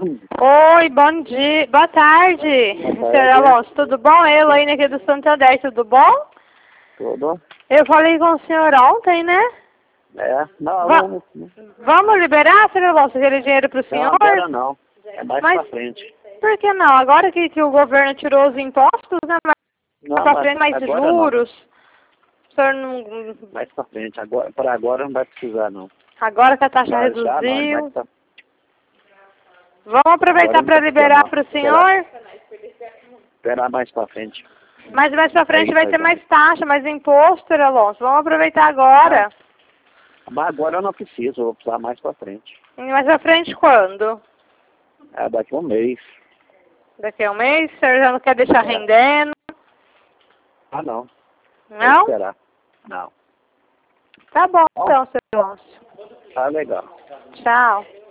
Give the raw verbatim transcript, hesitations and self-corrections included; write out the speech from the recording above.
Oi, bom dia, boa tarde, senhor Alonso, tudo bom? Eu, Elaine aqui do Santander, tudo bom? Tudo? Eu falei com o senhor ontem, né? É, não, Va não, não, Vamos liberar, senhor Alonso, aquele dinheiro para o senhor? não, agora não, é mais Mas pra frente. por que não? Agora que, que o governo tirou os impostos, né? Mais Não, pra mas frente, mais agora juros. O senhor não... não, mais pra frente, agora, para agora não vai precisar não. Agora que a taxa Já, já não, reduziu. mais pra, Vamos aproveitar agora não para precisa liberar não. para o Esperar, senhor? esperar mais pra frente. Mas mais pra frente Aí, vai vai ter dar. mais taxa, mais imposto, senhor Alonso. Vamos aproveitar agora. Mas agora eu não preciso, eu vou precisar mais pra frente. E mais pra frente quando? É, daqui a um mês. Daqui a um mês? O senhor já não quer deixar É. rendendo? Ah, não. Vou Não? esperar. Não. Tá bom Bom. então, senhor Alonso. Tá legal. Tchau.